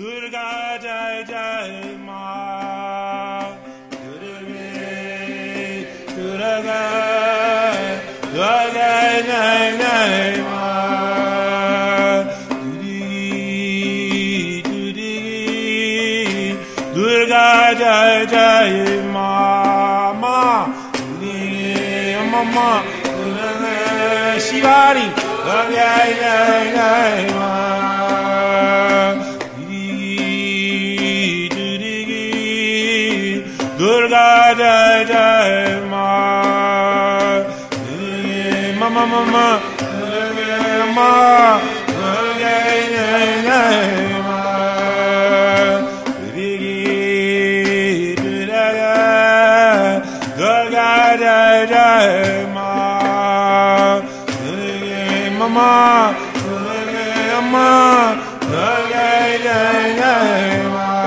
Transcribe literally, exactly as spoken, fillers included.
Durga Jai Jai Ma, Durga, Durga, Durga Jai Jai Ma, Durga, Durga Jai Jai Ma, Ma, Durga, Mama, Durga, Shivari, Durga Jai Jai Ma. Durga Jai Jai Ma, Mama Mama, Durga Ma, Durga Jai Jai Ma, Durga Jai Jai Ma, Mama, Durga Ma, Durga Jai Jai Ma.